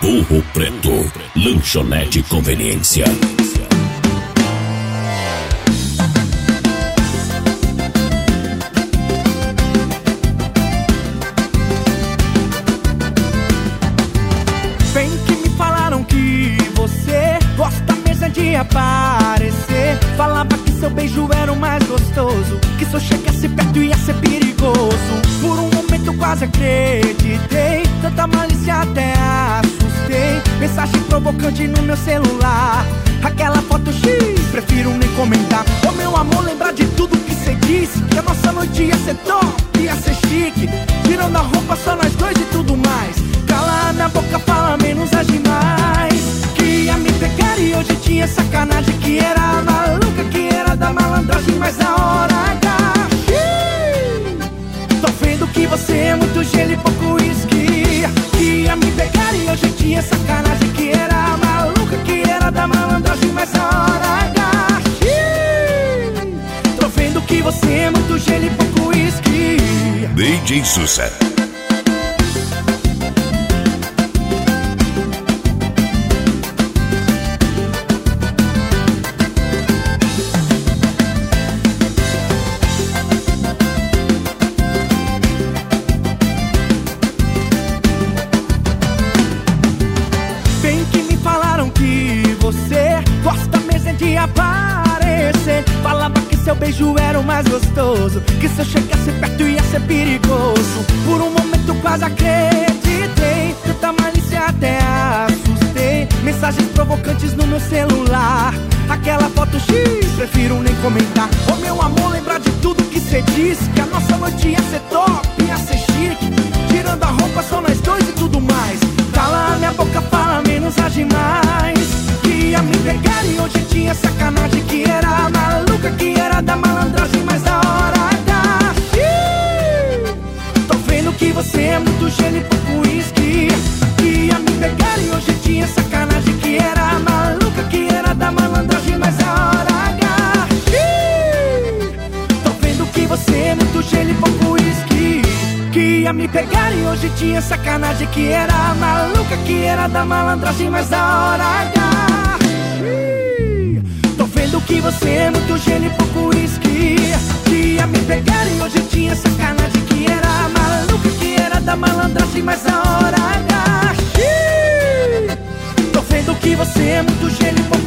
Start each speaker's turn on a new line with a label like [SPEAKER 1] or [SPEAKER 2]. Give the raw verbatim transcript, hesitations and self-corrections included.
[SPEAKER 1] Burro Preto, lanchonete conveniência.
[SPEAKER 2] Bem que me falaram que você gosta mesmo de aparecer. Falava que seu beijo era o mais gostoso, que se eu chegasse perto ia ser perigoso. Por um momento quase acreditei, tanta malícia até assustei. Mensagem provocante no meu celular, aquela foto X, prefiro nem comentar. Ô meu amor, lembrar de tudo que cê disse, que a nossa noite ia ser top, ia ser chique, tirando a roupa só nós dois e tudo mais. Cala na boca, fala menos, age mais. Que ia me pegar e hoje tinha sacanagem, que era maluca, que era da malandragem, mas na hora H tô vendo que você é muito gelo e pouco uísque. Que ia me pegar e hoje tinha sacanagem, que era maluca, que era da malandragem, mas na hora H tô vendo que você é muito gelo e pouco uísque.
[SPEAKER 1] D J Sussa. Gosta mesmo de aparecer. Falava que seu beijo era o mais gostoso, que se eu chegasse perto ia ser perigoso. Por um momento quase acreditei, tanta malícia até assustei. Mensagens provocantes no meu celular, aquela foto X, prefiro nem comentar. Ô meu amor, lembrar de tudo que cê disse, que a nossa noite ia ser top, ia ser chique, tirando a roupa só nós dois e tudo mais. Cala minha boca, fala menos, age mais. Que ia me pegar e hoje tinha sacanagem, que era maluca, que era da malandragem, mas da hora H tô vendo que você é muito gelo e pouco uísque. Que ia me pegar e hoje tinha sacanagem, que era maluca, que era da malandragem, mas da hora H tô vendo que você é muito gelo e pouco uísque. Que ia me pegar e hoje tinha sacanagem, que era maluca, que era da malandragem, mas da hora H tô vendo que você é muito gelo e pouco uísque. Que ia me pegar e hoje tinha sacanagem, que era maluca, que era da malandragem, mas da hora H tô vendo que você é muito gelo e pouco